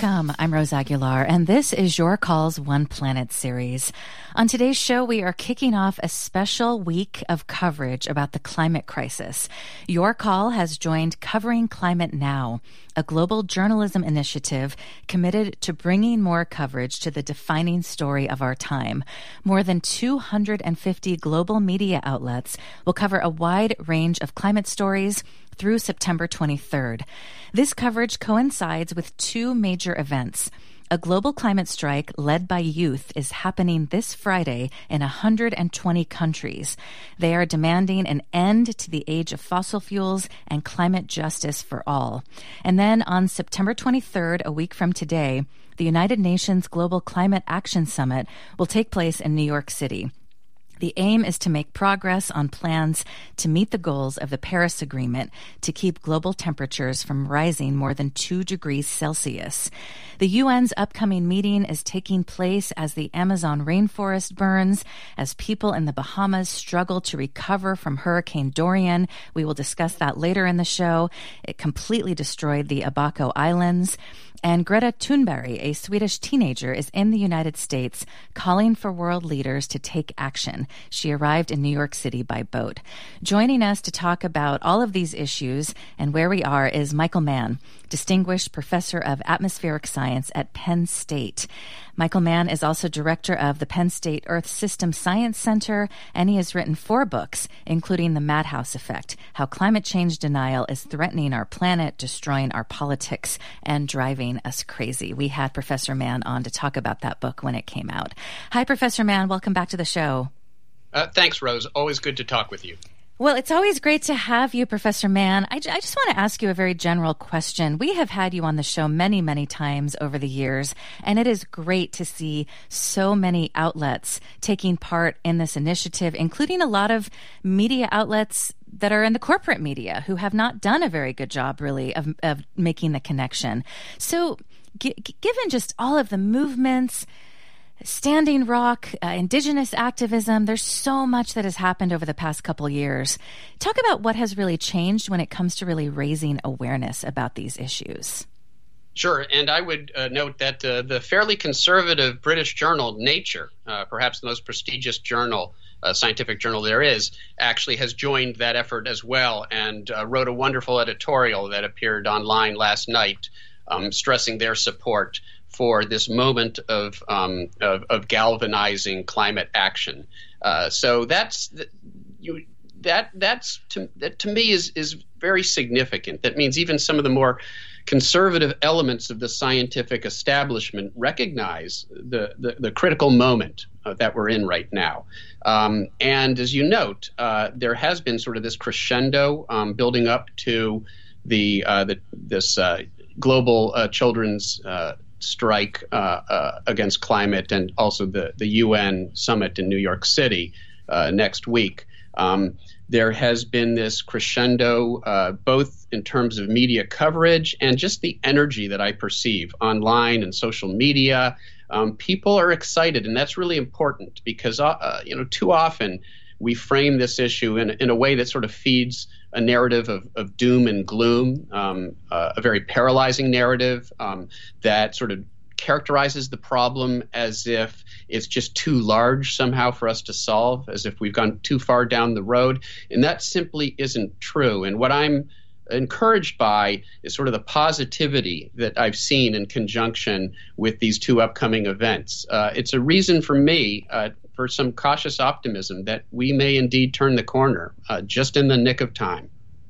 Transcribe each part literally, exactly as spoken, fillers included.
Welcome. I'm Rose Aguilar, and this is Your Call's One Planet series. On today's show, we are kicking off a special week of coverage about the climate crisis. Your Call has joined Covering Climate Now, a global journalism initiative committed to bringing more coverage to the defining story of our time. More than two hundred fifty global media outlets will cover a wide range of climate stories through September twenty-third. This coverage coincides with two major events. A global climate strike led by youth is happening this Friday in one hundred twenty countries. They are demanding an end to the age of fossil fuels and climate justice for all. And then on September twenty-third, a week from today, the United Nations Global Climate Action Summit will take place in New York City. The aim is to make progress on plans to meet the goals of the Paris Agreement to keep global temperatures from rising more than two degrees Celsius. The U N's upcoming meeting is taking place as the Amazon rainforest burns, as people in the Bahamas struggle to recover from Hurricane Dorian. We will discuss that later in the show. It completely destroyed the Abaco Islands. And Greta Thunberg, a Swedish teenager, is in the United States calling for world leaders to take action. She arrived in New York City by boat. Joining us to talk about all of these issues and where we are is Michael Mann, Distinguished Professor of Atmospheric Science at Penn State. Michael Mann is also director of the Penn State Earth System Science Center, and he has written four books, including The Madhouse Effect, How Climate Change Denial is Threatening Our Planet, Destroying Our Politics, and Driving Us Crazy. We had Professor Mann on to talk about that book when it came out. Hi, Professor Mann. Welcome back to the show. Uh, thanks, Rose. Always good to talk with you. Well, it's always great to have you, Professor Mann. I, I just want to ask you a very general question. We have had you on the show many, many times over the years, and it is great to see so many outlets taking part in this initiative, including a lot of media outlets that are in the corporate media who have not done a very good job, really, of, of making the connection. So g- given just all of the movements, Standing Rock, uh, indigenous activism, there's so much that has happened over the past couple years. Talk about what has really changed when it comes to really raising awareness about these issues. Sure, and I would uh, note that uh, the fairly conservative British journal Nature, uh, perhaps the most prestigious journal, uh, scientific journal there is, actually has joined that effort as well and uh, wrote a wonderful editorial that appeared online last night, um, stressing their support for this moment of um, of, of galvanizing climate action. Uh, so that's you that that's to, that to me is is very significant. That means even some of the more conservative elements of the scientific establishment recognize the the, the critical moment uh, that we're in right now. Um, and as you note, uh, there has been sort of this crescendo um, building up to the uh, the this uh, global uh, children's uh, strike uh, uh, against climate, and also the, the U N summit in New York City uh, next week. Um, there has been this crescendo, uh, both in terms of media coverage and just the energy that I perceive online and social media. Um, people are excited, and that's really important because uh, you know too often we frame this issue in, in a way that sort of feeds a narrative of, of doom and gloom, um, uh, a very paralyzing narrative um, that sort of characterizes the problem as if it's just too large somehow for us to solve, as if we've gone too far down the road. And that simply isn't true. And what I'm encouraged by is sort of the positivity that I've seen in conjunction with these two upcoming events. Uh, it's a reason for me uh, for some cautious optimism that we may indeed turn the corner uh, just in the nick of time.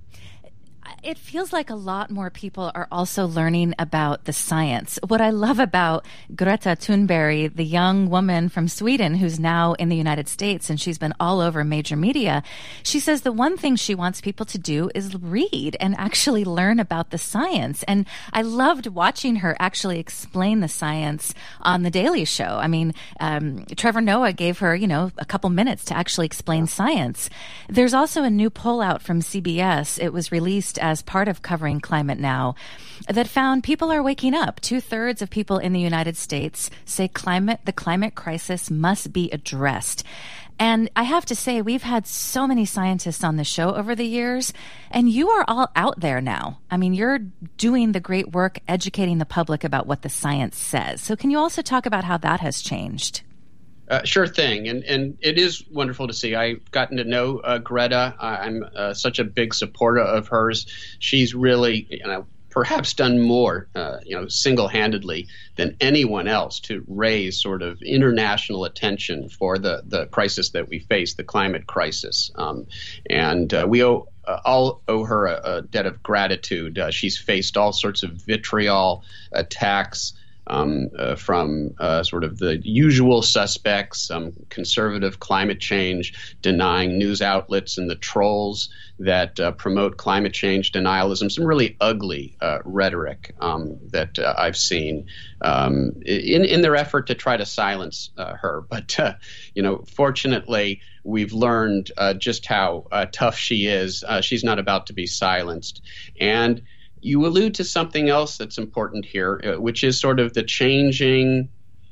It feels like a lot more people are also learning about the science. What I love about Greta Thunberg, the young woman from Sweden who's now in the United States, and she's been all over major media, she says the one thing she wants people to do is read and actually learn about the science. And I loved watching her actually explain the science on The Daily Show. I mean, um, Trevor Noah gave her, you know, a couple minutes to actually explain science. There's also a new poll out from C B S. It was released as part of Covering Climate Now that found people are waking up. Two-thirds of people in the United States say climate, the climate crisis must be addressed. And I have to say, we've had so many scientists on the show over the years, and you are all out there now. I mean, you're doing the great work educating the public about what the science says. So can you also talk about how that has changed? Uh, sure thing. And and it is wonderful to see. I've gotten to know uh, Greta. I'm uh, such a big supporter of hers. She's really, you know, perhaps done more, uh, you know, single-handedly than anyone else to raise sort of international attention for the, the crisis that we face, the climate crisis. Um, and uh, we owe uh, all owe her a, a debt of gratitude. Uh, she's faced all sorts of vitriol, attacks, Um, uh, from uh, sort of the usual suspects, um, conservative climate change denying news outlets and the trolls that uh, promote climate change denialism, some really ugly uh, rhetoric um, that uh, I've seen um, in, in their effort to try to silence uh, her. But, uh, you know, fortunately, we've learned uh, just how uh, tough she is. Uh, she's not about to be silenced. And you allude to something else that's important here, uh, which is sort of the changing,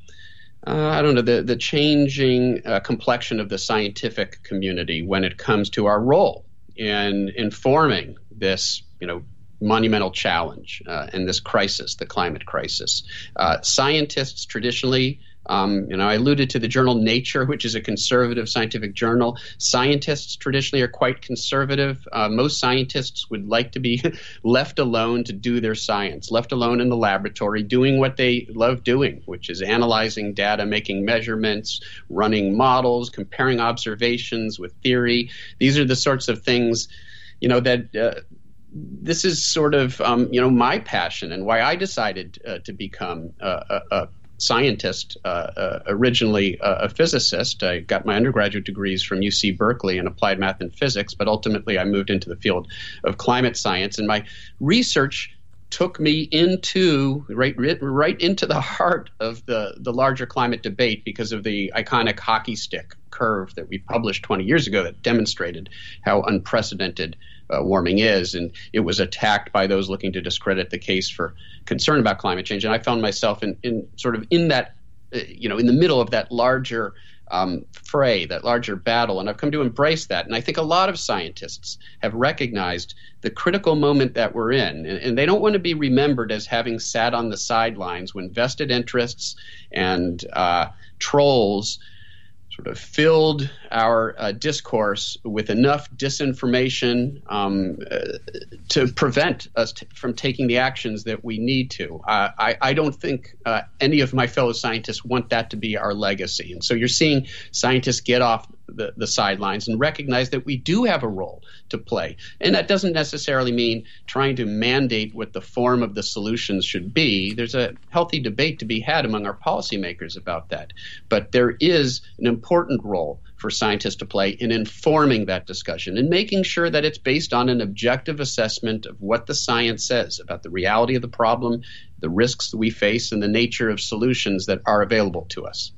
uh, I don't know, the, the changing uh, complexion of the scientific community when it comes to our role in informing this, you know, monumental challenge uh, and this crisis, the climate crisis. Uh, scientists traditionally, Um, you know, I alluded to the journal Nature, which is a conservative scientific journal. Scientists traditionally are quite conservative. Uh, most scientists would like to be left alone to do their science, left alone in the laboratory, doing what they love doing, which is analyzing data, making measurements, running models, comparing observations with theory. These are the sorts of things, you know, that uh, this is sort of, um, you know, my passion and why I decided uh, to become uh, a, a scientist, uh, uh, originally uh, a physicist. I got my undergraduate degrees from U C Berkeley in applied math and physics, but ultimately I moved into the field of climate science, and my research took me into right right into the heart of the, the larger climate debate because of the iconic hockey stick curve that we published twenty years ago that demonstrated how unprecedented Uh, warming is, and it was attacked by those looking to discredit the case for concern about climate change. And I found myself in, in sort of in that, uh, you know, in the middle of that larger um, fray, that larger battle, and I've come to embrace that. And I think a lot of scientists have recognized the critical moment that we're in, and, and they don't want to be remembered as having sat on the sidelines when vested interests and uh, trolls sort of filled our uh, discourse with enough disinformation um, uh, to prevent us t- from taking the actions that we need to. Uh, I, I don't think uh, any of my fellow scientists want that to be our legacy. And so you're seeing scientists get off the, the sidelines and recognize that we do have a role to play. And that doesn't necessarily mean trying to mandate what the form of the solutions should be. There's a healthy debate to be had among our policymakers about that. But there is an important role for scientists to play in informing that discussion and making sure that it's based on an objective assessment of what the science says about the reality of the problem, the risks that we face, and the nature of solutions that are available to us.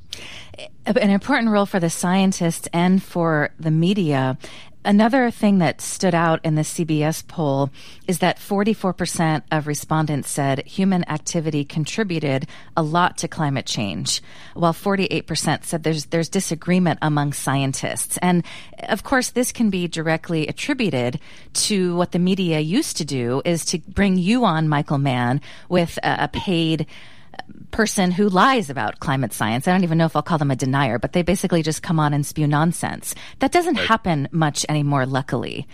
An important role for the scientists and for the media. Another thing that stood out in the C B S poll is that forty-four percent of respondents said human activity contributed a lot to climate change, while forty-eight percent said there's there's disagreement among scientists. And of course, this can be directly attributed to what the media used to do, is to bring you on, Michael Mann, with a, a paid person who lies about climate science. I don't even know if I'll call them a denier, but they basically just come on and spew nonsense. That doesn't right. happen much anymore, luckily.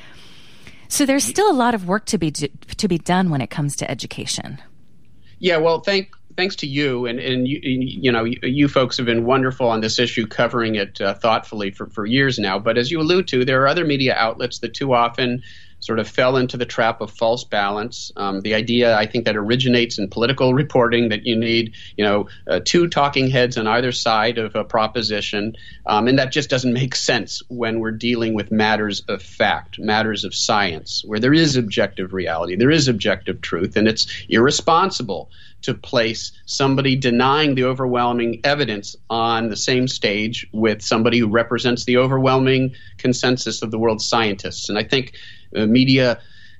So there's still a lot of work to be to be done when it comes to education. Yeah, well, thank thanks to you, and and you, you know, you, you folks have been wonderful on this issue, covering it uh, thoughtfully for, for years now. But as you allude to, there are other media outlets that too often sort of fell into the trap of false balance. Um, the idea, I think, that originates in political reporting that you need, you know, uh, two talking heads on either side of a proposition, um, and that just doesn't make sense when we're dealing with matters of fact, matters of science, where there is objective reality, there is objective truth, and it's irresponsible to place somebody denying the overwhelming evidence on the same stage with somebody who represents the overwhelming consensus of the world's scientists. And I think Uh, media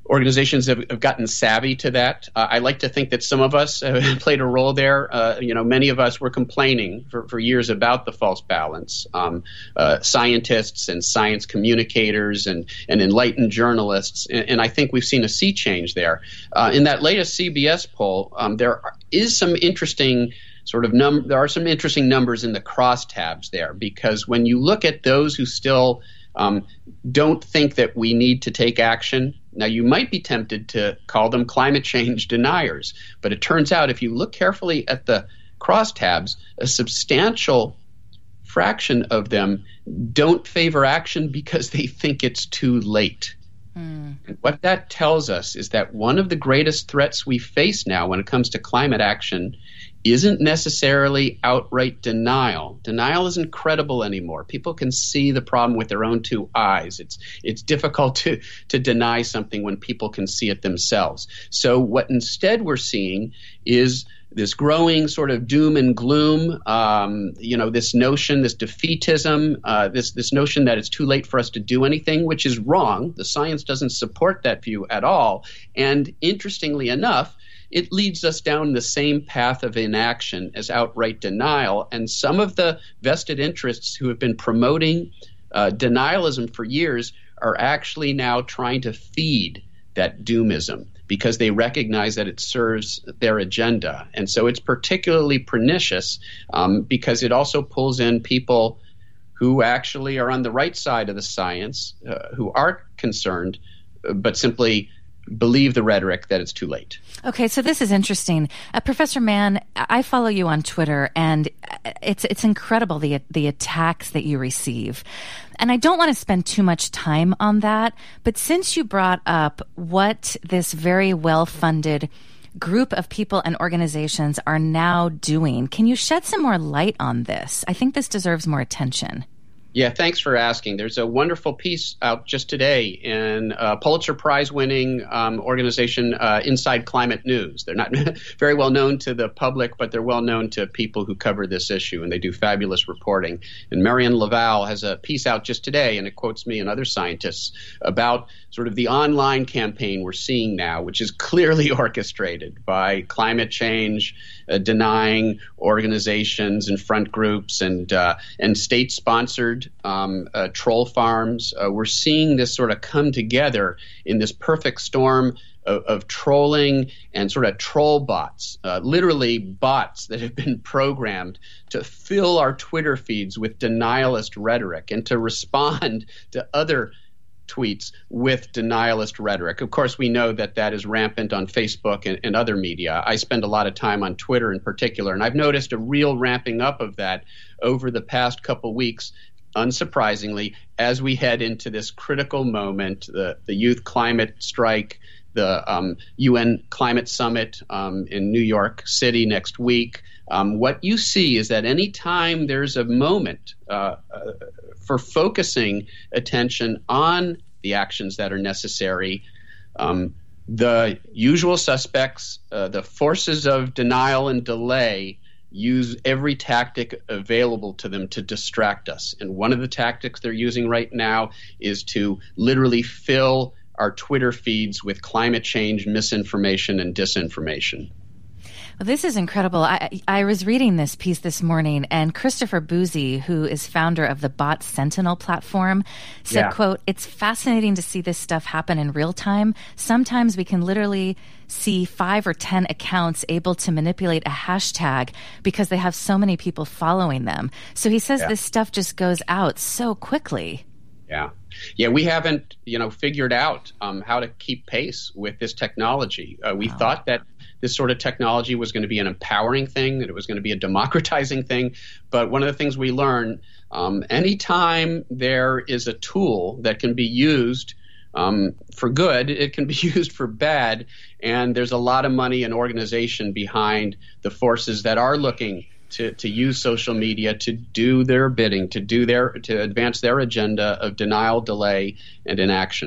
organizations have, have gotten savvy to that. Uh, I like to think that some of us have played a role there. Uh, you know, many of us were complaining for, for years about the false balance. Um, uh, scientists and science communicators and, and enlightened journalists. And, and I think we've seen a sea change there. Uh, in that latest C B S poll, um, there is some interesting sort of num- there are some interesting numbers in the crosstabs there, because when you look at those who still um, don't think that we need to take action, now you might be tempted to call them climate change deniers, but it turns out if you look carefully at the crosstabs, a substantial fraction of them don't favor action because they think it's too late. Mm. And what that tells us is that one of the greatest threats we face now when it comes to climate action isn't necessarily outright denial. Denial isn't credible anymore. People can see the problem with their own two eyes. It's it's difficult to, to deny something when people can see it themselves. So what instead we're seeing is this growing sort of doom and gloom, um, you know, this notion, this defeatism, uh, this this notion that it's too late for us to do anything, which is wrong. The science doesn't support that view at all. And interestingly enough, it leads us down the same path of inaction as outright denial. And some of the vested interests who have been promoting uh, denialism for years are actually now trying to feed that doomism because they recognize that it serves their agenda. And so it's particularly pernicious um, because it also pulls in people who actually are on the right side of the science, uh, who are concerned, but simply believe the rhetoric that it's too late. Okay, so this is interesting. Uh, Professor Mann, I follow you on Twitter, and it's it's incredible the the attacks that you receive. And I don't want to spend too much time on that, but since you brought up what this very well-funded group of people and organizations are now doing, can you shed some more light on this? I think this deserves more attention. Yeah, thanks for asking. There's a wonderful piece out just today in a Pulitzer Prize-winning um, organization, uh, Inside Climate News. They're not very well known to the public, but they're well known to people who cover this issue, and they do fabulous reporting. And Marianne Laval has a piece out just today, and it quotes me and other scientists about sort of the online campaign we're seeing now, which is clearly orchestrated by climate change uh, denying organizations and front groups and uh, and state-sponsored Um, uh, troll farms. Uh, we're seeing this sort of come together in this perfect storm of, of trolling and sort of troll bots, uh, literally bots that have been programmed to fill our Twitter feeds with denialist rhetoric and to respond to other tweets with denialist rhetoric. Of course, we know that that is rampant on Facebook and, and other media. I spend a lot of time on Twitter in particular, and I've noticed a real ramping up of that over the past couple weeks. Unsurprisingly, as we head into this critical moment, the, the youth climate strike, the um, U N climate summit um, in New York City next week, um, what you see is that any time there's a moment uh, uh, for focusing attention on the actions that are necessary, um, the usual suspects, uh, the forces of denial and delay, use every tactic available to them to distract us. And one of the tactics they're using right now is to literally fill our Twitter feeds with climate change misinformation and disinformation. Well, this is incredible. I, I was reading this piece this morning, and Christopher Bouzy, who is founder of the Bot Sentinel platform, said, yeah. quote, "It's fascinating to see this stuff happen in real time. Sometimes we can literally see five or ten accounts able to manipulate a hashtag because they have so many people following them." So he says yeah. this stuff just goes out so quickly. Yeah. Yeah, we haven't, you know, figured out um, how to keep pace with this technology. Uh, we wow. thought that this sort of technology was going to be an empowering thing, that it was going to be a democratizing thing. But one of the things we learn, um, anytime there is a tool that can be used um, for good, it can be used for bad. And there's a lot of money and organization behind the forces that are looking to, to use social media to do their bidding, to do their to advance their agenda of denial, delay, and inaction.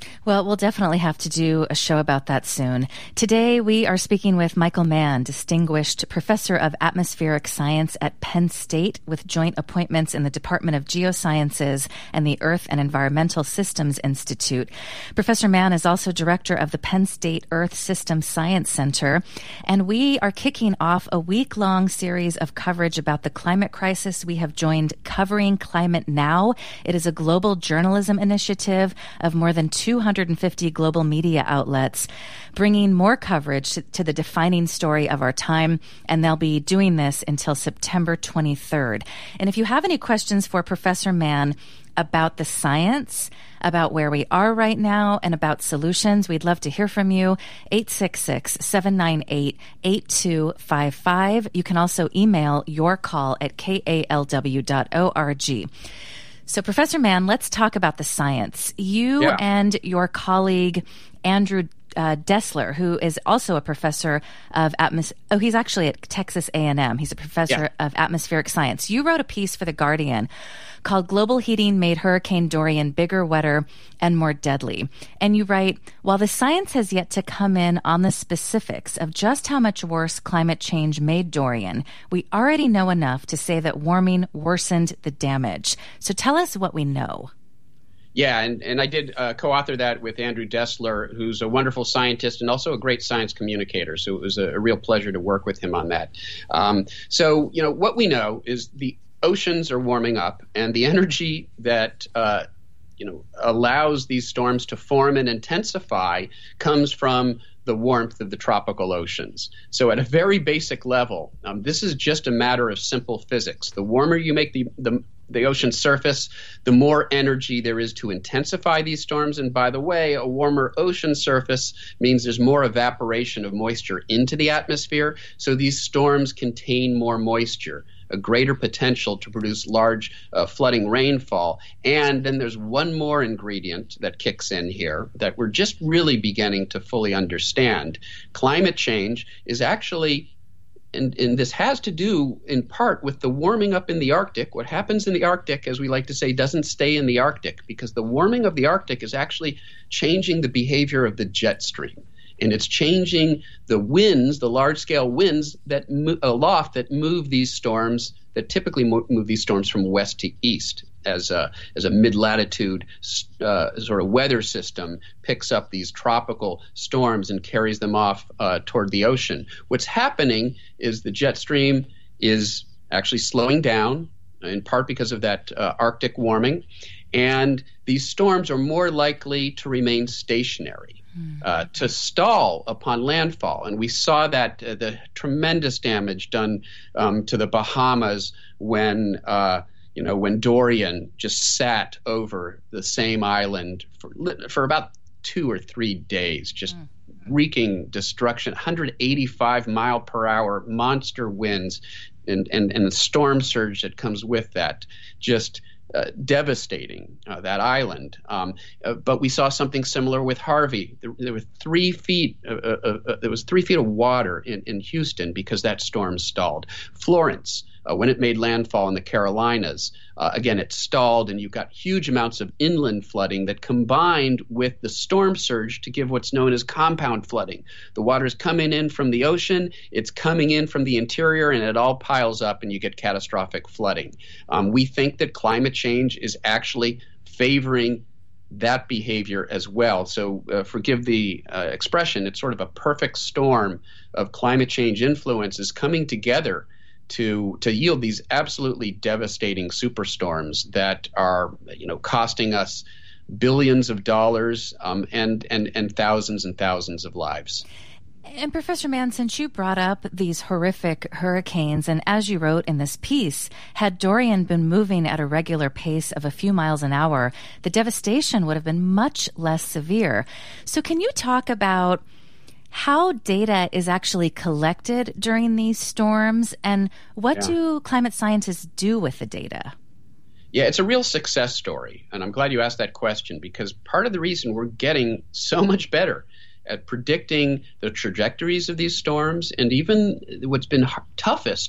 Well, we'll definitely have to do a show about that soon. Today, we are speaking with Michael Mann, Distinguished Professor of Atmospheric Science at Penn State, with joint appointments in the Department of Geosciences and the Earth and Environmental Systems Institute. Professor Mann is also director of the Penn State Earth System Science Center, and we are kicking off a week-long series of coverage about the climate crisis. We have joined Covering Climate Now. It is a global journalism initiative of more than two hundred fifty global media outlets, bringing more coverage to the defining story of our time, and they'll be doing this until September twenty-third. And if you have any questions for Professor Mann about the science, about where we are right now, and about solutions, we'd love to hear from you. eight six six, seven nine eight, eight two five five. You can also email your call at k a l w dot org. So, Professor Mann, let's talk about the science. You yeah. and your colleague, Andrew uh, Dessler, who is also a professor of atmos- oh, he's actually at Texas A and M. He's a professor yeah. of atmospheric science. You wrote a piece for The Guardian called Global Heating Made Hurricane Dorian Bigger, Wetter, and More Deadly. And you write, while the science has yet to come in on the specifics of just how much worse climate change made Dorian, we already know enough to say that warming worsened the damage. So tell us what we know. Yeah, and, and I did uh, co-author that with Andrew Dessler, who's a wonderful scientist and also a great science communicator. So it was a, a real pleasure to work with him on that. Um, so, you know, what we know is the oceans are warming up, and the energy that uh, you know allows these storms to form and intensify comes from the warmth of the tropical oceans. So at a very basic level, um, this is just a matter of simple physics. The warmer you make the, the the ocean surface, the more energy there is to intensify these storms. And by the way, a warmer ocean surface means there's more evaporation of moisture into the atmosphere. So these storms contain more moisture, a greater potential to produce large uh, flooding rainfall. And then there's one more ingredient that kicks in here that we're just really beginning to fully understand. Climate change is actually And, and this has to do in part with the warming up in the Arctic. What happens in the Arctic, as we like to say, doesn't stay in the Arctic, because the warming of the Arctic is actually changing the behavior of the jet stream. And it's changing the winds, the large-scale winds that mo- aloft that move these storms, that typically mo- move these storms from west to east, as a, as a mid-latitude uh, sort of weather system picks up these tropical storms and carries them off uh, toward the ocean. What's happening is the jet stream is actually slowing down, in part because of that uh, Arctic warming, and these storms are more likely to remain stationary. Uh, to stall upon landfall. And we saw that uh, the tremendous damage done um, to the Bahamas when uh, you know when Dorian just sat over the same island for for about two or three days, just mm. wreaking destruction. one hundred eighty-five mile per hour monster winds, and and and the storm surge that comes with that, just Uh, devastating uh, that island. Um, uh, but we saw something similar with Harvey. There, there were three feet. Uh, uh, uh, there was three feet of water in, in Houston because that storm stalled. Florence, uh, when it made landfall in the Carolinas, uh, again it stalled, and you got huge amounts of inland flooding that combined with the storm surge to give what's known as compound flooding. The water's coming in from the ocean, it's coming in from the interior, and it all piles up, and you get catastrophic flooding. Um, we think that climate change is actually favoring that behavior as well. So uh, forgive the uh, expression, it's sort of a perfect storm of climate change influences coming together to to yield these absolutely devastating superstorms that are, you know, costing us billions of dollars um, and, and, and thousands and thousands of lives. And Professor Mann, since you brought up these horrific hurricanes, and as you wrote in this piece, had Dorian been moving at a regular pace of a few miles an hour, the devastation would have been much less severe. So can you talk about how data is actually collected during these storms, and what yeah. do climate scientists do with the data? Yeah, it's a real success story, and I'm glad you asked that question, because part of the reason we're getting so much better at predicting the trajectories of these storms, and even what's been toughest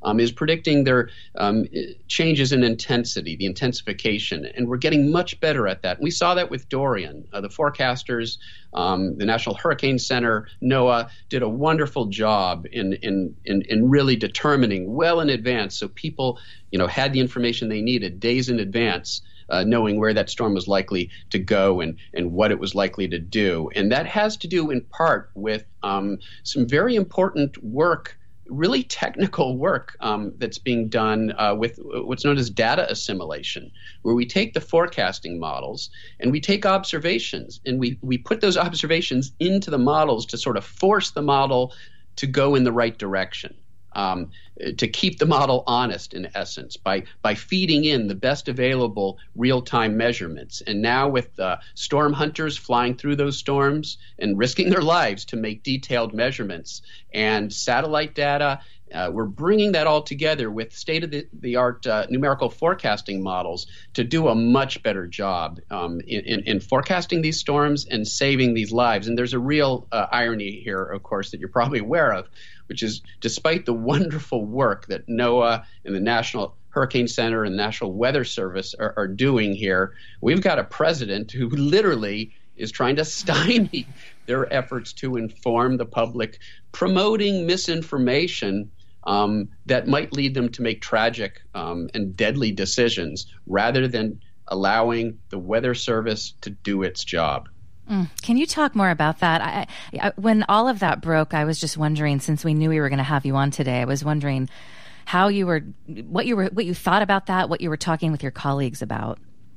um, is predicting their um, changes in intensity, the intensification, and we're getting much better at that. And we saw that with Dorian. Uh, the forecasters, um, the National Hurricane Center, NOAA, did a wonderful job in, in in in really determining well in advance, so people, you know, had the information they needed days in advance, uh, knowing where that storm was likely to go and and what it was likely to do. And that has to do in part with um, some very important work, really technical work um, that's being done uh, with what's known as data assimilation, where we take the forecasting models and we take observations and we, we put those observations into the models to sort of force the model to go in the right direction, um, to keep the model honest, in essence, by by feeding in the best available real-time measurements. And now with uh, storm hunters flying through those storms and risking their lives to make detailed measurements, and satellite data, uh, we're bringing that all together with state-of-the-art uh, numerical forecasting models to do a much better job um, in, in, in forecasting these storms and saving these lives. And there's a real uh, irony here, of course, that you're probably aware of, which is despite the wonderful work that NOAA and the National Hurricane Center and National Weather Service are, are doing here, we've got a president who literally is trying to stymie their efforts to inform the public, promoting misinformation um, that might lead them to make tragic um, and deadly decisions, rather than allowing the Weather Service to do its job. Mm. Can you talk more about that? I, I, when all of that broke, I was just wondering, since we knew we were going to have you on today, I was wondering how you were, what you were, what you thought about that, what you were talking with your colleagues about.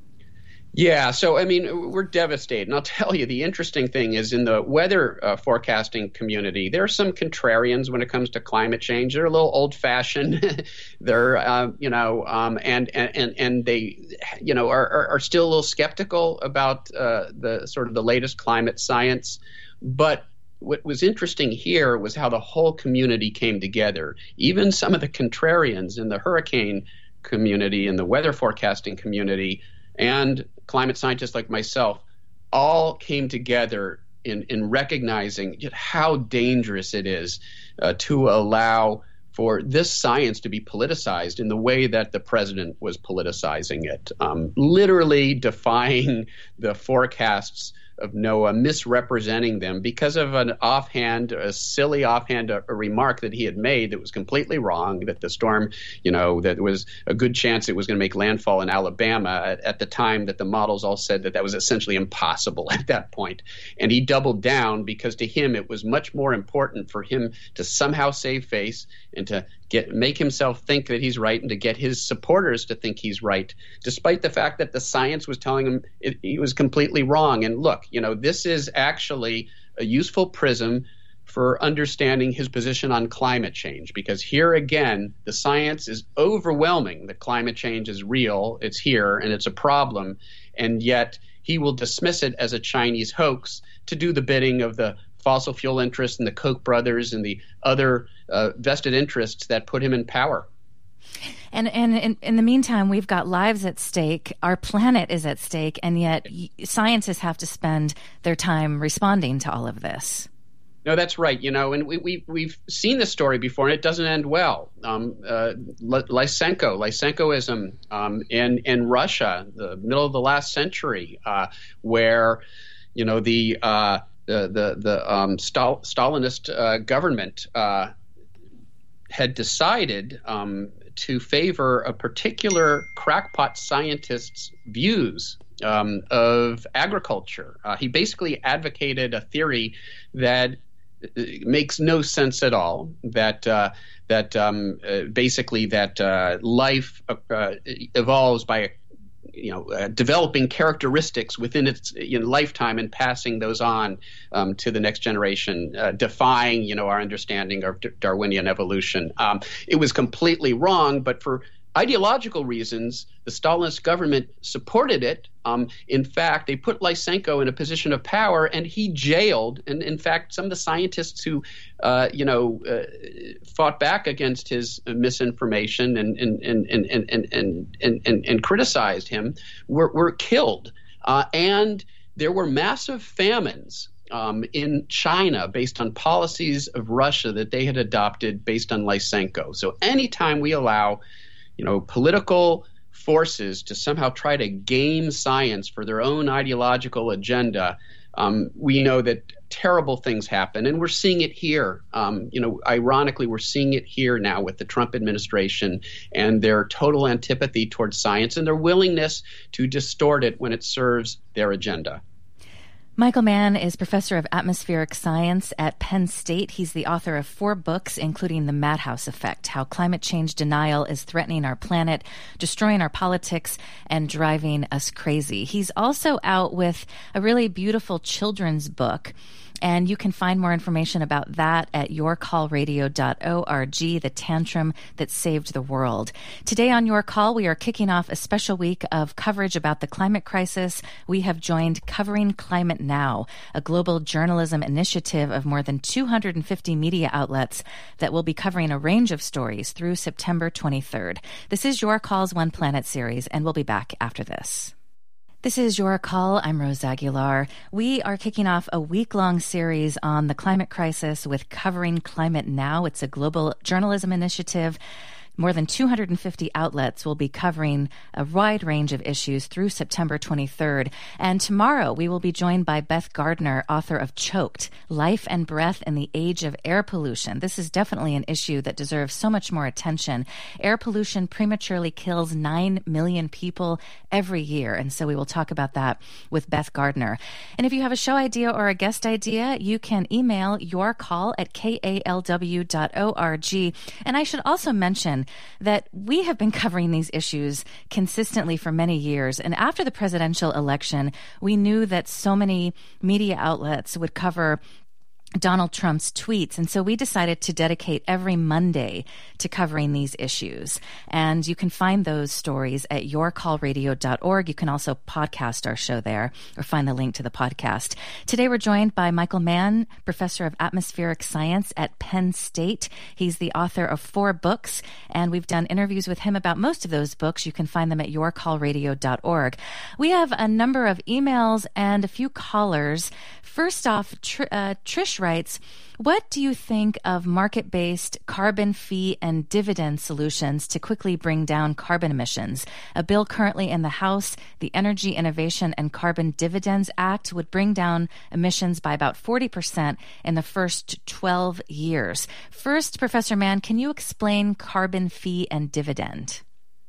Yeah, so I mean, we're devastated. And I'll tell you, the interesting thing is in the weather uh, forecasting community, there are some contrarians when it comes to climate change. They're a little old-fashioned. They're, uh, you know, um, and and and they, you know, are are, are still a little skeptical about uh, the sort of the latest climate science. But what was interesting here was how the whole community came together. Even some of the contrarians in the hurricane community and the weather forecasting community, and climate scientists like myself, all came together in, in recognizing how dangerous it is uh, to allow for this science to be politicized in the way that the president was politicizing it, um, literally defying the forecasts of NOAA, misrepresenting them because of an offhand, a silly offhand a, a remark that he had made that was completely wrong, that the storm, you know, that there was a good chance it was going to make landfall in Alabama at, at the time that the models all said that that was essentially impossible at that point. And he doubled down because to him it was much more important for him to somehow save face and to get make himself think that he's right and to get his supporters to think he's right, despite the fact that the science was telling him it, he was completely wrong. And look, you know, this is actually a useful prism for understanding his position on climate change, because here again, the science is overwhelming that climate change is real, it's here, and it's a problem, and yet he will dismiss it as a Chinese hoax to do the bidding of the fossil fuel interests and the Koch brothers and the other uh, vested interests that put him in power. And, and in, in the meantime, we've got lives at stake. Our planet is at stake, and yet scientists have to spend their time responding to all of this. No, that's right. You know, and we, we, we've seen this story before, and it doesn't end well. Um, uh, Lysenko, Lysenkoism um, in, in Russia, the middle of the last century, uh, where, you know, the uh, the the, the um, Stal- Stalinist uh, government uh, had decided um, to favor a particular crackpot scientist's views um, of agriculture. Uh, he basically advocated a theory that makes no sense at all, that uh, that um, uh, basically that uh, life uh, evolves by you know uh, developing characteristics within its you know, lifetime and passing those on um, to the next generation, uh, defying you know our understanding of Darwinian evolution. Um, it was completely wrong, but for ideological reasons, the Stalinist government supported it. Um, in fact, they put Lysenko in a position of power, and he jailed. And in fact, some of the scientists who, uh, you know, uh, fought back against his misinformation and and and and and and and, and, and, and criticized him were were killed. Uh, and there were massive famines um, in China based on policies of Russia that they had adopted based on Lysenko. So anytime we allow, you know, political forces to somehow try to game science for their own ideological agenda, um, we know that terrible things happen, and we're seeing it here. Um, you know, ironically, we're seeing it here now with the Trump administration and their total antipathy towards science and their willingness to distort it when it serves their agenda. Michael Mann is professor of atmospheric science at Penn State. He's the author of four books, including The Madhouse Effect, How Climate Change Denial is Threatening Our Planet, Destroying Our Politics, and Driving Us Crazy. He's also out with a really beautiful children's book, and you can find more information about that at your call radio dot org, The Tantrum That Saved the World. Today on Your Call, we are kicking off a special week of coverage about the climate crisis. We have joined Covering Climate Now, a global journalism initiative of more than two hundred fifty media outlets that will be covering a range of stories through September twenty-third. This is Your Call's One Planet series, and we'll be back after this. This is Your Call. I'm Rose Aguilar. We are kicking off a week-long series on the climate crisis with Covering Climate Now. It's a global journalism initiative. More than two hundred fifty outlets will be covering a wide range of issues through September twenty-third. And tomorrow we will be joined by Beth Gardner, author of Choked, Life and Breath in the Age of Air Pollution. This is definitely an issue that deserves so much more attention. Air pollution prematurely kills nine million people every year. And so we will talk about that with Beth Gardner. And if you have a show idea or a guest idea, you can email your call at k a l w dot org. And I should also mention that we have been covering these issues consistently for many years. And after the presidential election, we knew that so many media outlets would cover Donald Trump's tweets. And so we decided to dedicate every Monday to covering these issues. And you can find those stories at your call radio dot org. You can also podcast our show there or find the link to the podcast. Today we're joined by Michael Mann, professor of atmospheric science at Penn State. He's the author of four books, and we've done interviews with him about most of those books. You can find them at your call radio dot org. We have a number of emails and a few callers. First off, Tr- uh, Trish writes, what do you think of market-based carbon fee and dividend solutions to quickly bring down carbon emissions? A bill currently in the House, the Energy Innovation and Carbon Dividends Act, would bring down emissions by about forty percent in the first twelve years. First, Professor Mann, can you explain carbon fee and dividend?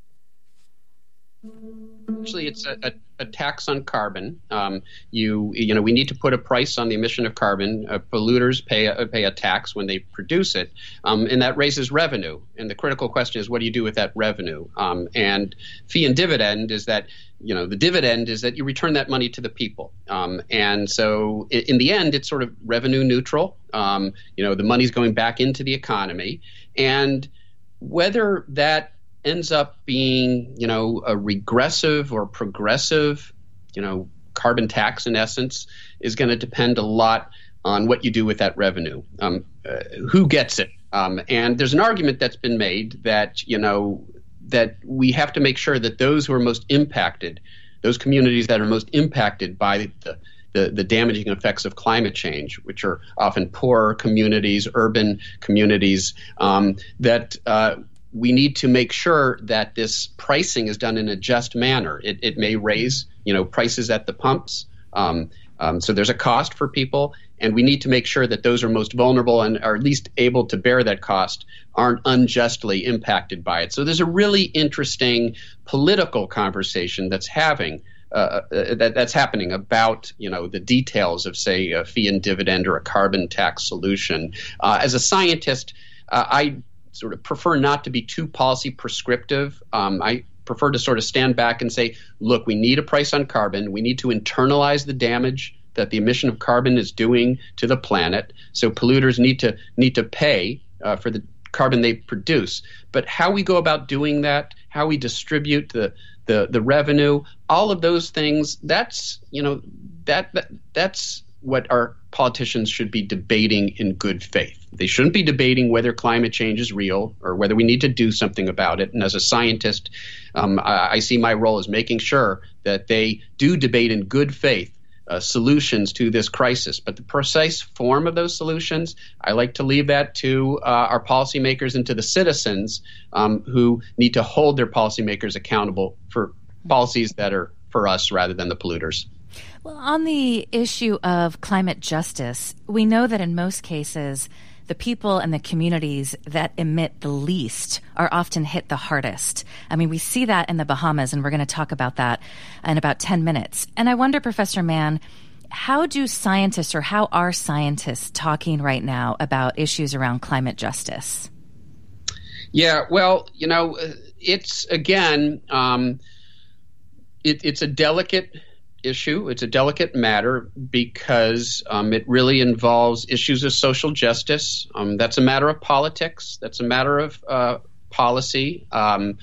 Actually, it's a, a, a tax on carbon. Um, you you know we need to put a price on the emission of carbon. Uh, polluters pay a, pay a tax when they produce it, um, and that raises revenue. And the critical question is, what do you do with that revenue? Um, and fee and dividend is that you know the dividend is that you return that money to the people. Um, and so in, in the end, it's sort of revenue neutral. Um, you know the money's going back into the economy, and whether that ends up being, you know, a regressive or progressive, you know, carbon tax in essence is going to depend a lot on what you do with that revenue. Um, uh, who gets it? Um, and there's an argument that's been made that, you know, that we have to make sure that those who are most impacted, those communities that are most impacted by the The, the damaging effects of climate change, which are often poorer communities, urban communities, um, that uh, we need to make sure that this pricing is done in a just manner. It, it may raise, you know, prices at the pumps. Um, um, so there's a cost for people, and we need to make sure that those are most vulnerable and are at least able to bear that cost aren't unjustly impacted by it. So there's a really interesting political conversation that's having Uh, that, that's happening about, you know, the details of, say, a fee and dividend or a carbon tax solution. Uh, as a scientist, uh, I sort of prefer not to be too policy prescriptive. Um, I prefer to sort of stand back and say, look, we need a price on carbon. We need to internalize the damage that the emission of carbon is doing to the planet. So polluters need to need to pay uh, for the carbon they produce. But how we go about doing that, how we distribute the the the revenue, all of those things, that's, you know, that, that that's what our politicians should be debating in good faith. They shouldn't be debating whether climate change is real or whether we need to do something about it. And as a scientist, um, I, I see my role as making sure that they do debate in good faith uh, solutions to this crisis. But the precise form of those solutions, I like to leave that to uh, our policymakers and to the citizens um, who need to hold their policymakers accountable for policies that are for us rather than the polluters. Well, on the issue of climate justice, we know that in most cases, the people and the communities that emit the least are often hit the hardest. I mean, we see that in the Bahamas, and we're going to talk about that in about ten minutes. And I wonder, Professor Mann, how do scientists or how are scientists talking right now about issues around climate justice? Yeah, well, you know, it's, again, um, it, it's a delicate issue. It's a delicate matter because um, it really involves issues of social justice. Um, that's a matter of politics. That's a matter of uh, policy. Um,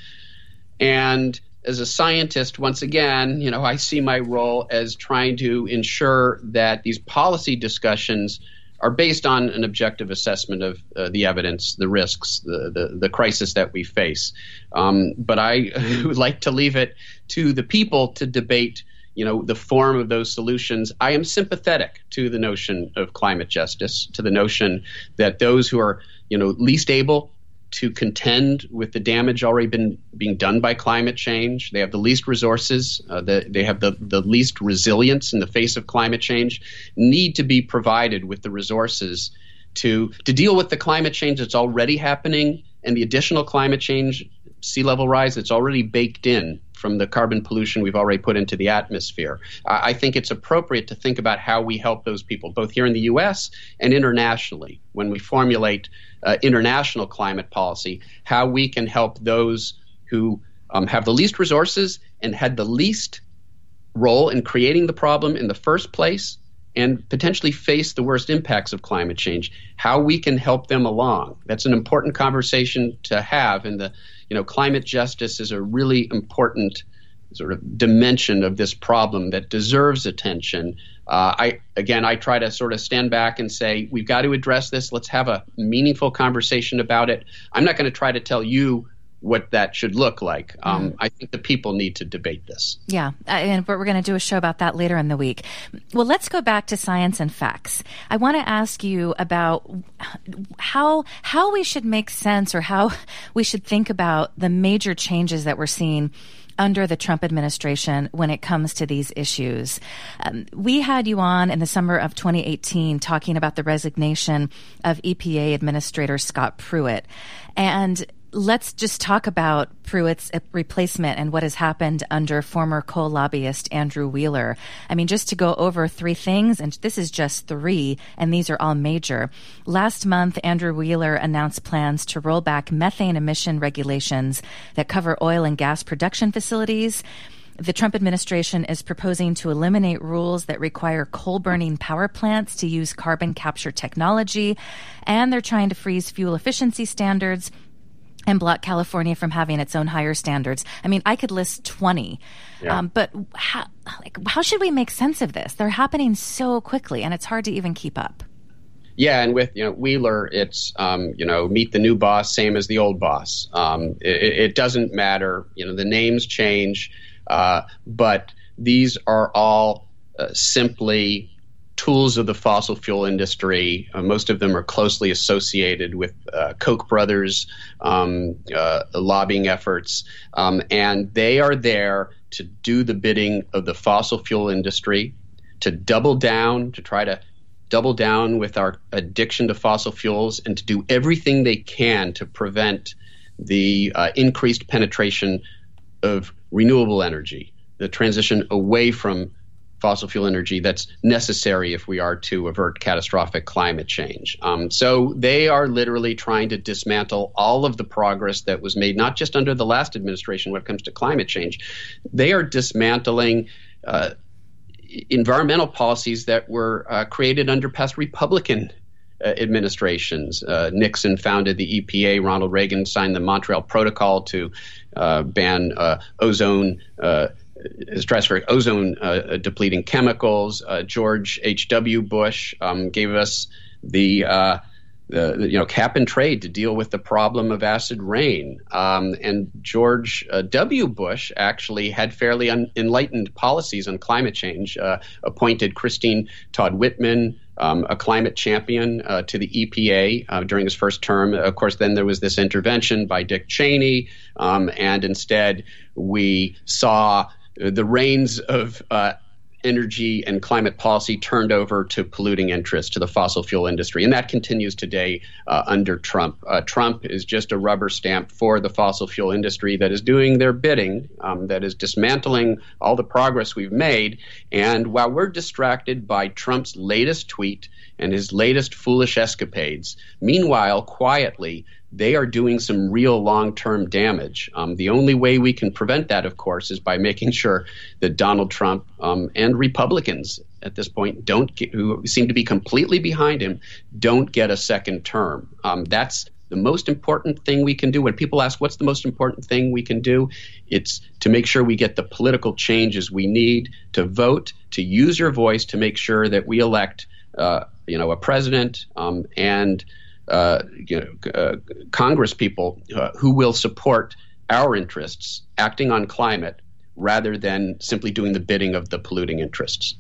and as a scientist, once again, you know, I see my role as trying to ensure that these policy discussions are based on an objective assessment of uh, the evidence, the risks, the, the, the crisis that we face. Um, but I would like to leave it to the people to debate, you know, the form of those solutions. I am sympathetic to the notion of climate justice, to the notion that those who are, you know, least able to contend with the damage already been being done by climate change, they have the least resources, uh, the, they have the, the least resilience in the face of climate change, need to be provided with the resources to to deal with the climate change that's already happening and the additional climate change, sea level rise that's already baked in from the carbon pollution we've already put into the atmosphere. Uh, I think it's appropriate to think about how we help those people, both here in the U S and internationally, when we formulate uh, international climate policy, how we can help those who um, have the least resources and had the least role in creating the problem in the first place and potentially face the worst impacts of climate change, how we can help them along. That's an important conversation to have, and the you know, climate justice is a really important sort of dimension of this problem that deserves attention. Uh, I again, I try to sort of stand back and say, we've got to address this. Let's have a meaningful conversation about it. I'm not going to try to tell you what that should look like. Um, mm. I think the people need to debate this. Yeah, and we're going to do a show about that later in the week. Well, let's go back to science and facts. I want to ask you about how how we should make sense or how we should think about the major changes that we're seeing under the Trump administration when it comes to these issues. Um, we had you on in the summer of twenty eighteen talking about the resignation of E P A Administrator Scott Pruitt. And let's just talk about Pruitt's replacement and what has happened under former coal lobbyist Andrew Wheeler. I mean, just to go over three things, and this is just three, and these are all major. Last month, Andrew Wheeler announced plans to roll back methane emission regulations that cover oil and gas production facilities. The Trump administration is proposing to eliminate rules that require coal-burning power plants to use carbon capture technology, and they're trying to freeze fuel efficiency standards and block California from having its own higher standards. I mean, I could list twenty, yeah. um, but how, like, how should we make sense of this? They're happening so quickly, and it's hard to even keep up. Yeah, and with you know Wheeler, it's um, you know meet the new boss, same as the old boss. Um, it, it doesn't matter. You know the names change, uh, but these are all uh, simply tools of the fossil fuel industry. Uh, most of them are closely associated with uh, Koch brothers um, uh, lobbying efforts, um, and they are there to do the bidding of the fossil fuel industry, to double down, to try to double down with our addiction to fossil fuels, and to do everything they can to prevent the uh, increased penetration of renewable energy, the transition away from fossil fuel energy that's necessary if we are to avert catastrophic climate change. Um, so they are literally trying to dismantle all of the progress that was made, not just under the last administration when it comes to climate change. They are dismantling uh, environmental policies that were uh, created under past Republican uh, administrations. Uh, Nixon founded the E P A. Ronald Reagan signed the Montreal Protocol to uh, ban uh, ozone uh stratospheric ozone uh, depleting chemicals. Uh, George H W. Bush um, gave us the uh, the, the you know cap and trade to deal with the problem of acid rain. Um, and George uh, W. Bush actually had fairly un- enlightened policies on climate change, uh, appointed Christine Todd Whitman, um, a climate champion, uh, to the E P A uh, during his first term. Of course, then there was this intervention by Dick Cheney, um, and instead we saw the reins of uh, energy and climate policy turned over to polluting interests, to the fossil fuel industry. And that continues today uh, under Trump. Uh, Trump is just a rubber stamp for the fossil fuel industry that is doing their bidding, um, that is dismantling all the progress we've made. And while we're distracted by Trump's latest tweet and his latest foolish escapades, meanwhile, quietly, they are doing some real long-term damage. Um, the only way we can prevent that, of course, is by making sure that Donald Trump um, and Republicans at this point don't get, who seem to be completely behind him, don't get a second term. Um, that's the most important thing we can do. When people ask what's the most important thing we can do, it's to make sure we get the political changes we need to vote, to use your voice to make sure that we elect uh, you know, a president um, and Uh, you know, uh, Congress people uh, who will support our interests, acting on climate, rather than simply doing the bidding of the polluting interests.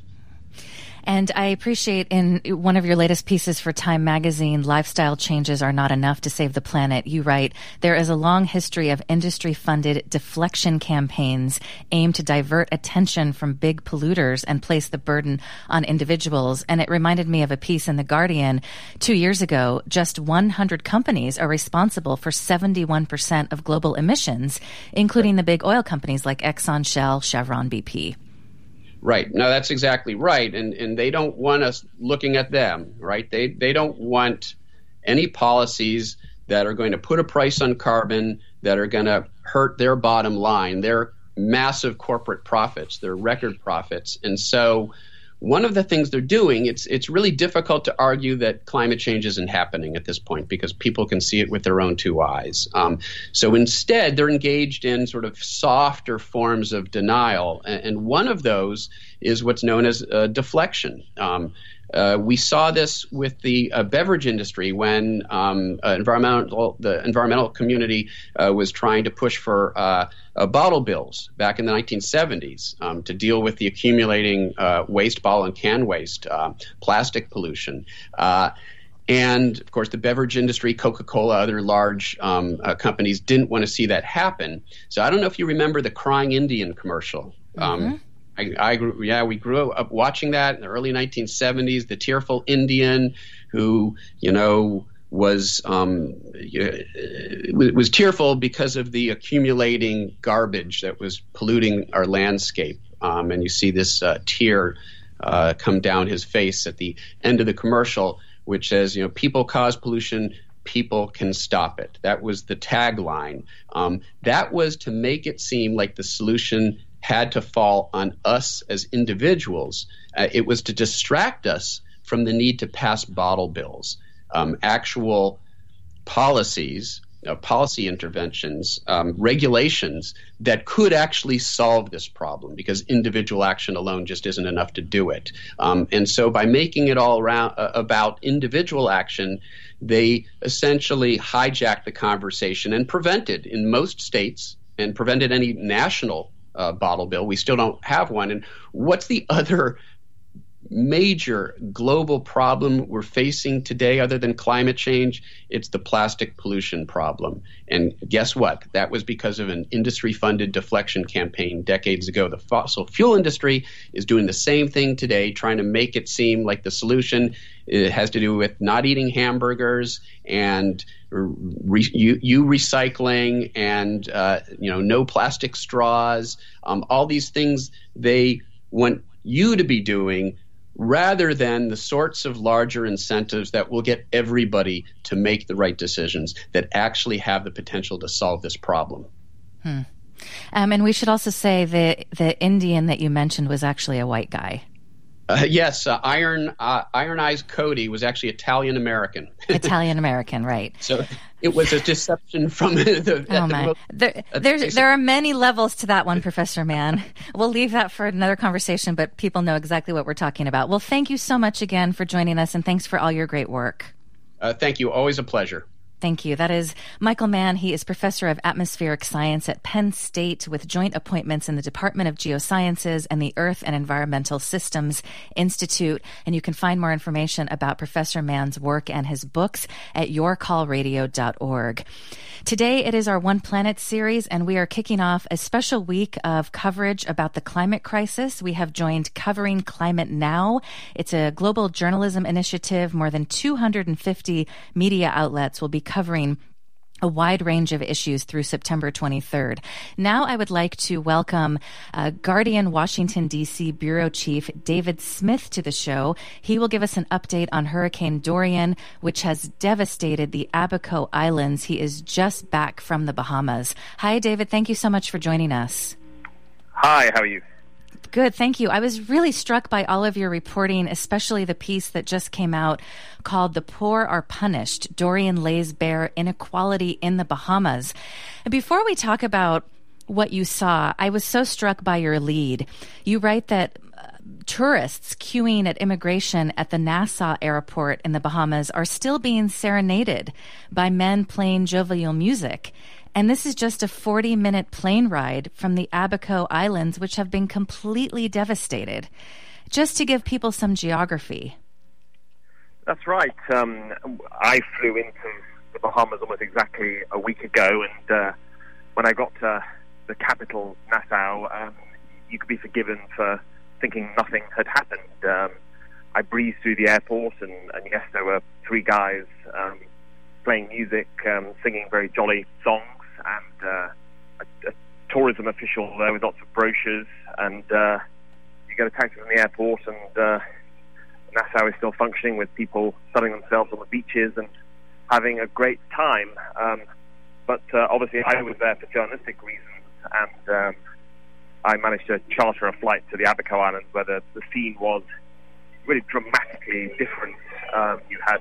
And I appreciate in one of your latest pieces for Time magazine, Lifestyle Changes Are Not Enough to Save the Planet, you write, there is a long history of industry-funded deflection campaigns aimed to divert attention from big polluters and place the burden on individuals. And it reminded me of a piece in The Guardian two years ago. Just one hundred companies are responsible for seventy-one percent of global emissions, including the big oil companies like Exxon, Shell, Chevron, B P. Right. No, that's exactly right. And and they don't want us looking at them, right? They they don't want any policies that are going to put a price on carbon, that are going to hurt their bottom line, their massive corporate profits, their record profits. And so one of the things they're doing, it's it's really difficult to argue that climate change isn't happening at this point because people can see it with their own two eyes. Um, so instead, they're engaged in sort of softer forms of denial. And, and one of those is what's known as uh, deflection. Um, Uh, we saw this with the uh, beverage industry when um, uh, environmental the environmental community uh, was trying to push for uh, uh, bottle bills back in the nineteen seventies um, to deal with the accumulating uh, waste, bottle and can waste, uh, plastic pollution. Uh, And, of course, the beverage industry, Coca-Cola, other large um, uh, companies didn't want to see that happen. So I don't know if you remember the Crying Indian commercial. Mm-hmm. Um, I, I grew, yeah, we grew up watching that in the early nineteen seventies. The tearful Indian who, you know, was um, was tearful because of the accumulating garbage that was polluting our landscape. Um, and you see this uh, tear uh, come down his face at the end of the commercial, which says, you know, people cause pollution, people can stop it. That was the tagline. Um, that was to make it seem like the solution had to fall on us as individuals. Uh, it was to distract us from the need to pass bottle bills. Um, actual policies, uh, policy interventions, um, regulations that could actually solve this problem, because individual action alone just isn't enough to do it. Um, and so by making it all around, uh, about individual action, they essentially hijacked the conversation and prevented, in most states, and prevented any national uh, bottle bill. We still don't have one. And what's the other major global problem we're facing today other than climate change? It's the plastic pollution problem. And guess what? That was because of an industry-funded deflection campaign decades ago. The fossil fuel industry is doing the same thing today, trying to make it seem like the solution it has to do with not eating hamburgers and re- you, you recycling and uh, you know, no plastic straws. Um, all these things they want you to be doing, rather than the sorts of larger incentives that will get everybody to make the right decisions that actually have the potential to solve this problem. Hmm. Um, and we should also say that the Indian that you mentioned was actually a white guy. Uh, yes, uh, Iron uh, Iron Eyes Cody was actually Italian American. Italian American, right? So it was a deception from the. Oh my! The, there, there's there are many levels to that one, Professor Mann. We'll leave that for another conversation, but people know exactly what we're talking about. Well, thank you so much again for joining us, and thanks for all your great work. Uh, thank you. Always a pleasure. Thank you. That is Michael Mann. He is professor of atmospheric science at Penn State with joint appointments in the Department of Geosciences and the Earth and Environmental Systems Institute. And you can find more information about Professor Mann's work and his books at your call radio dot org. Today, it is our One Planet series, and we are kicking off a special week of coverage about the climate crisis. We have joined Covering Climate Now. It's a global journalism initiative. More than two hundred fifty media outlets will be covering a wide range of issues through September twenty-third. Now I would like to welcome uh, Guardian Washington, D C Bureau Chief David Smith to the show. He will give us an update on Hurricane Dorian, which has devastated the Abaco Islands. He is just back from the Bahamas. Hi, David. Thank you so much for joining us. Hi, how are you? Good, thank you. I was really struck by all of your reporting, especially the piece that just came out called The Poor Are Punished. Dorian lays bare inequality in the Bahamas. And before we talk about what you saw, I was so struck by your lead. You write that uh, tourists queuing at immigration at the Nassau airport in the Bahamas are still being serenaded by men playing jovial music. And this is just a forty-minute plane ride from the Abaco Islands, which have been completely devastated. Just to give people some geography. That's right. Um, I flew into the Bahamas almost exactly a week ago, and uh, when I got to the capital, Nassau, um, you could be forgiven for thinking nothing had happened. Um, I breezed through the airport, and, and yes, there were three guys um, playing music, um, singing very jolly songs, and uh, a, a tourism official there with lots of brochures, and uh, you get a taxi from the airport, and uh, Nassau is still functioning with people sunning themselves on the beaches and having a great time. Um, but uh, obviously I was there for journalistic reasons, and um, I managed to charter a flight to the Abaco Islands, where the, the scene was really dramatically different. Um, you had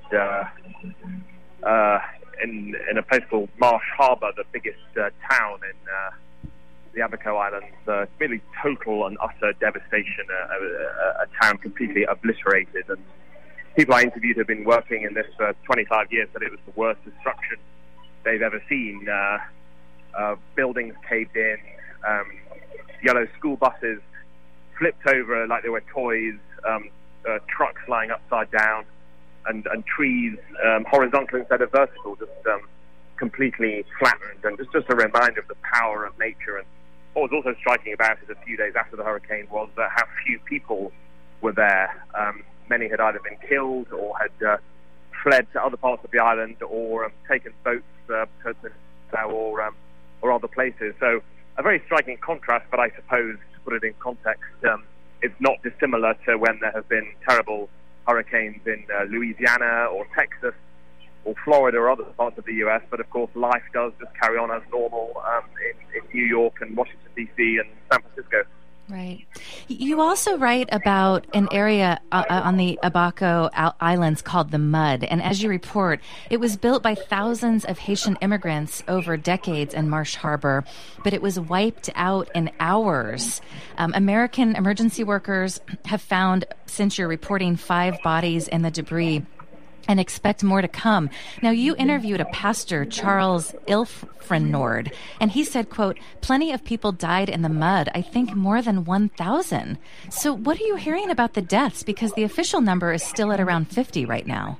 uh, uh, in, in a place called Marsh Harbour, the biggest uh, town in uh, the Abaco Islands, uh, really total and utter devastation, a, a, a town completely obliterated. And people I interviewed have been working in this for twenty-five years, said it was the worst destruction they've ever seen. Uh, uh, buildings caved in, um, yellow school buses flipped over like they were toys, um, uh, trucks lying upside down, and, and trees um, horizontal instead of vertical, just um, completely flattened. And just, just a reminder of the power of nature. And what was also striking about it a few days after the hurricane was uh, how few people were there. Um, many had either been killed or had uh, fled to other parts of the island, or um, taken boats uh, to Nassau or, um, or other places. So a very striking contrast, but I suppose, to put it in context, um, it's not dissimilar to when there have been terrible hurricanes in uh, Louisiana or Texas or Florida or other parts of the U S, but of course life does just carry on as normal um, in, in New York and Washington, D C and San Francisco. Right. You also write about an area uh, on the Abaco Islands called the Mud. And as you report, it was built by thousands of Haitian immigrants over decades in Marsh Harbor, but it was wiped out in hours. Um, American emergency workers have found, since you're reporting, five bodies in the debris, and expect more to come. Now, you interviewed a pastor, Charles Ilfrenord, and he said, quote, plenty of people died in the mud, I think more than one thousand. So what are you hearing about the deaths? Because the official number is still at around fifty right now.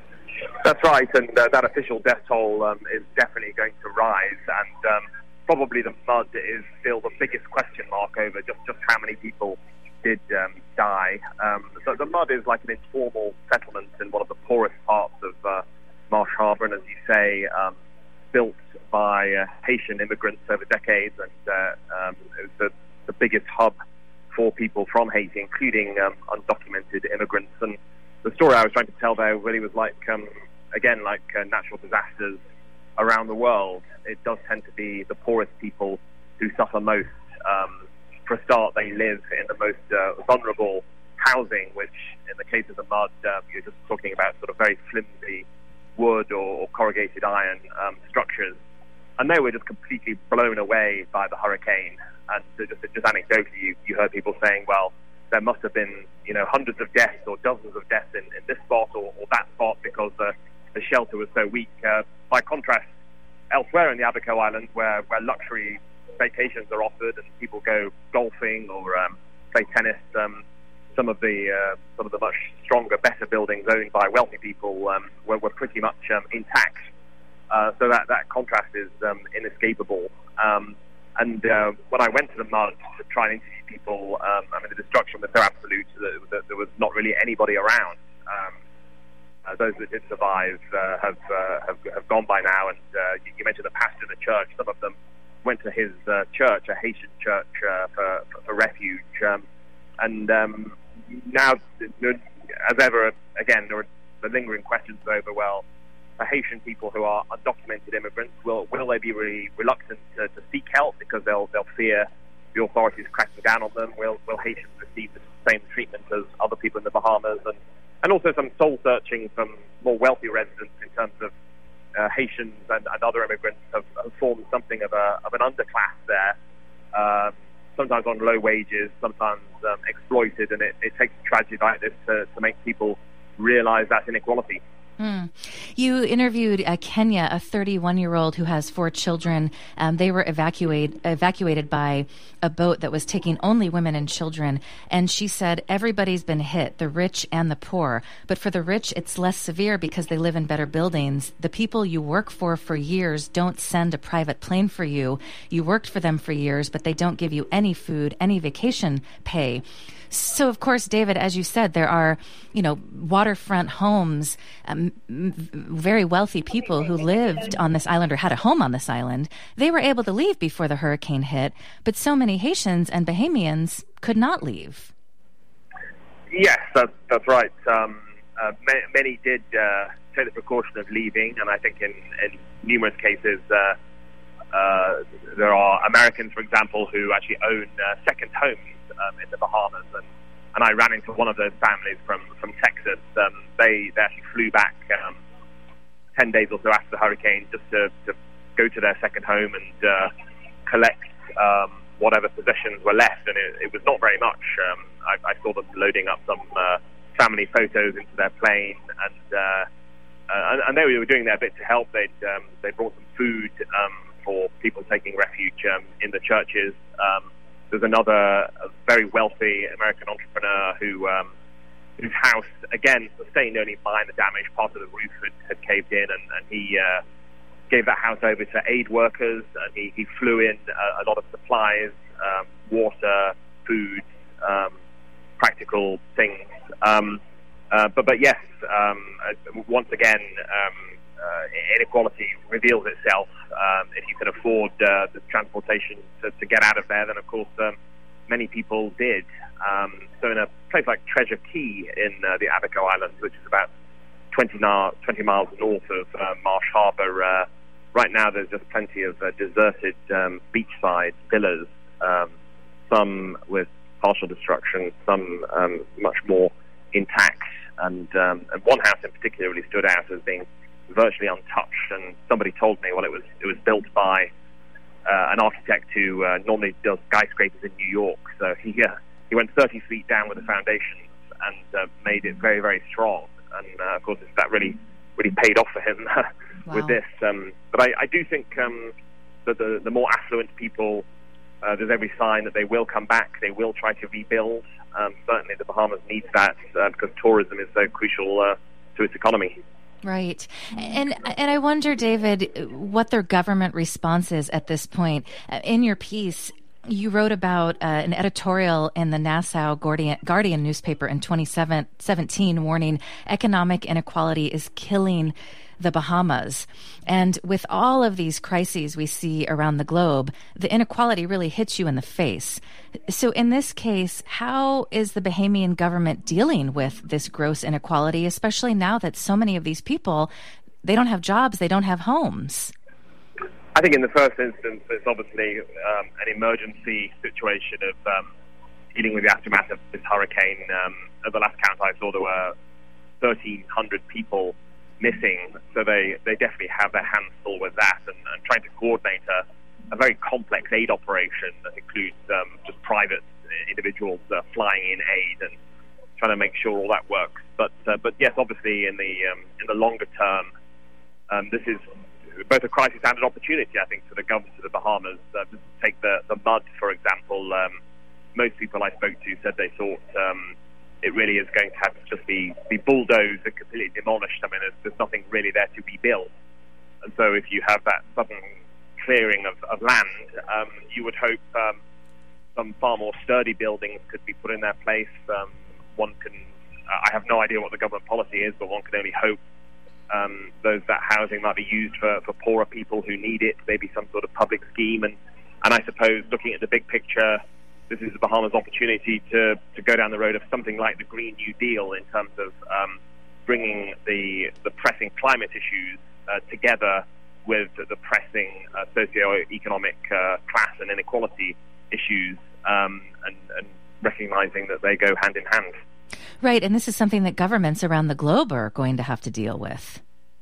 That's right, and uh, that official death toll um, is definitely going to rise, and um, probably the mud is still the biggest question mark over just, just how many people did um, die. Um, so the mud is like an informal settlement in one of the poorest parts of uh, Marsh Harbor, and as you say, um, built by uh, Haitian immigrants over decades, and uh, um, it was the, the biggest hub for people from Haiti, including um, undocumented immigrants. And the story I was trying to tell there really was like, um, again, like uh, natural disasters around the world. It does tend to be the poorest people who suffer most. Um, For a start, they live in the most uh, vulnerable housing, which, in the case of the mud, um, you're just talking about sort of very flimsy wood or, or corrugated iron um, structures. And they were just completely blown away by the hurricane. And so just, just anecdotally, you, you heard people saying, well, there must have been, you know, hundreds of deaths or dozens of deaths in, in this spot or, or that spot because the the shelter was so weak. Uh, by contrast, elsewhere in the Abaco Islands, where, where luxury vacations are offered and people go golfing or um, play tennis, um, some of the uh, some of the much stronger, better buildings owned by wealthy people um, were, were pretty much um, intact. Uh, so that, that contrast is um, inescapable. Um, and uh, when I went to the mud to try and interview people, um, I mean, the destruction was so absolute that, that there was not really anybody around. Um, uh, those that did survive uh, have, uh, have have gone by now. And uh, you, you mentioned the pastor in the church. Some of them went to his uh, church, a Haitian church, uh, for, for, for refuge. Um, and um, now, as ever, again, there are the lingering questions over, well, for Haitian people who are undocumented immigrants, will will they be really reluctant to, to seek help because they'll they'll fear the authorities cracking down on them? Will will Haitians receive the same treatment as other people in the Bahamas? And and also some soul searching from more wealthy residents in terms of uh, Haitians and, and other immigrants have, have formed something of a of an underclass there. Um, sometimes on low wages, sometimes um, exploited, and it, it takes a tragedy like this to, to make people realize that inequality. Mm. You interviewed uh, Kenya, a thirty-one-year-old who has four children. Um, they were evacuate, evacuated by a boat that was taking only women and children. And she said, everybody's been hit, the rich and the poor. But for the rich, it's less severe because they live in better buildings. The people you work for for years don't send a private plane for you. You worked for them for years, but they don't give you any food, any vacation pay. So, of course, David, as you said, there are, you know, waterfront homes, um, very wealthy people who lived on this island or had a home on this island. They were able to leave before the hurricane hit, but so many Haitians and Bahamians could not leave. Yes, that's, that's right. Um, uh, many, many did uh, take the precaution of leaving, and I think in, in numerous cases uh, uh, there are Americans, for example, who actually own uh, second homes Um, in the Bahamas, and, and I ran into one of those families from, from Texas. Um, they, they actually flew back um, ten days or so after the hurricane just to, to go to their second home and uh, collect um, whatever possessions were left, and it, it was not very much. Um, I, I saw them loading up some uh, family photos into their plane, and, uh, uh, and and they were doing their bit to help. They'd, um, they brought some food um, for people taking refuge um, in the churches. Um, There's another very wealthy American entrepreneur who, um, whose house, again, sustained only minor damage. Part of the roof had, had caved in, and, and he uh, gave that house over to aid workers. And he, he flew in a, a lot of supplies, um, water, food, um, practical things. Um, uh, but, but yes, um, once again, um, Uh, inequality reveals itself. Um, if you can afford uh, the transportation to, to get out of there, then of course um, many people did. Um, so in a place like Treasure Cay in uh, the Abaco Islands, which is about twenty, na- twenty miles north of uh, Marsh Harbour, uh, right now there's just plenty of uh, deserted um, beachside villas, um, some with partial destruction, some um, much more intact. And, um, and one house in particular really stood out as being virtually untouched, and somebody told me, well, it was it was built by uh, an architect who uh, normally does skyscrapers in New York. So he uh, he went thirty feet down with the foundations and uh, made it very, very strong. And uh, of course, that really really paid off for him wow. with this. Um, but I, I do think um, that the the more affluent people, uh, there's every sign that they will come back. They will try to rebuild. Um, certainly, the Bahamas needs that uh, because tourism is so crucial uh, to its economy. Right. And and I wonder, David, what their government response is at this point. In your piece, you wrote about uh, an editorial in the Nassau Guardian, Guardian newspaper in twenty seventeen warning economic inequality is killing the Bahamas. And with all of these crises we see around the globe, the inequality really hits you in the face. So in this case, how is the Bahamian government dealing with this gross inequality, especially now that so many of these people, they don't have jobs, they don't have homes? I think in the first instance, it's obviously um, an emergency situation of um, dealing with the aftermath of this hurricane. Um, at the last count I saw, there were thirteen hundred people missing, so they, they definitely have their hands full with that, and, and trying to coordinate a, a very complex aid operation that includes um, just private individuals uh, flying in aid and trying to make sure all that works. But uh, but yes, obviously in the um, in the longer term, um, this is both a crisis and an opportunity, I think, for the government of the Bahamas. Uh, just take the, the mud, for example. Um, most people I spoke to said they thought um, it really is going to have to just be, be bulldozed and completely demolished. I mean, there's, there's nothing really there to rebuild. And so if you have that sudden clearing of, of land, um, you would hope um, some far more sturdy buildings could be put in their place. Um, one can, uh, I have no idea what the government policy is, but one can only hope um, those that housing might be used for, for poorer people who need it, maybe some sort of public scheme. And, and I suppose looking at the big picture, this is the Bahamas' opportunity to, to go down the road of something like the Green New Deal in terms of um, bringing the, the pressing climate issues uh, together with the pressing uh, socio-economic uh, class and inequality issues, um, and, and recognizing that they go hand in hand. Right, and this is something that governments around the globe are going to have to deal with.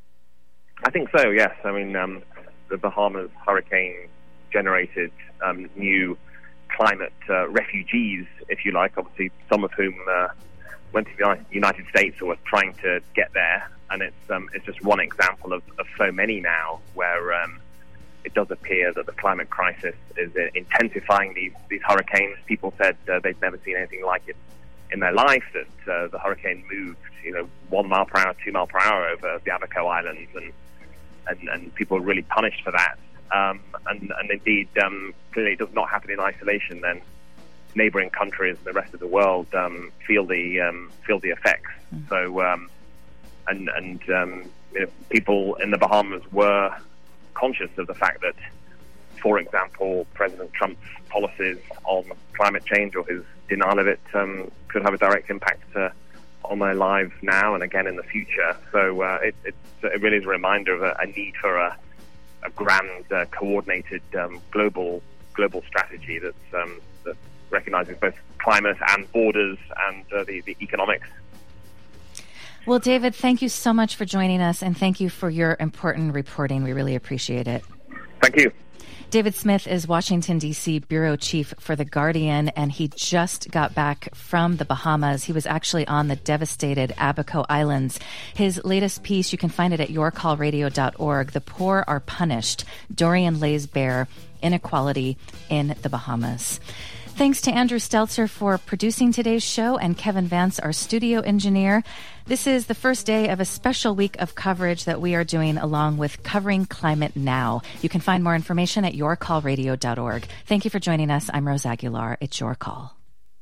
I think so, yes. I mean, um, the Bahamas hurricane generated um, new climate uh, refugees, if you like, obviously some of whom uh, went to the United States or were trying to get there. And it's um, it's just one example of, of so many now where um, it does appear that the climate crisis is uh, intensifying these, these hurricanes. People said uh, they've never seen anything like it in their life, that uh, the hurricane moved, you know, one mile per hour, two mile per hour over the Abaco Islands, and and, and people were really punished for that. Um, and, and indeed, um, clearly it does not happen in isolation. Then neighboring countries and the rest of the world um, feel the um, feel the effects. Mm. So. Um, And, and um, you know, people in the Bahamas were conscious of the fact that, for example, President Trump's policies on climate change or his denial of it um, could have a direct impact uh, on their lives now and again in the future. So uh, it, it, it really is a reminder of a, a need for a, a grand, uh, coordinated um, global global strategy that's, um, that recognizes both climate and borders and uh, the, the economics. Well, David, thank you so much for joining us, and thank you for your important reporting. We really appreciate it. Thank you. David Smith is Washington, D C bureau chief for The Guardian, and he just got back from the Bahamas. He was actually on the devastated Abaco Islands. His latest piece, you can find it at your call radio dot org, The Poor Are Punished, Dorian lays bare inequality in the Bahamas. Thanks to Andrew Stelzer for producing today's show and Kevin Vance, our studio engineer. This is the first day of a special week of coverage that we are doing along with Covering Climate Now. You can find more information at your call radio dot org. Thank you for joining us. I'm Rose Aguilar. It's Your Call.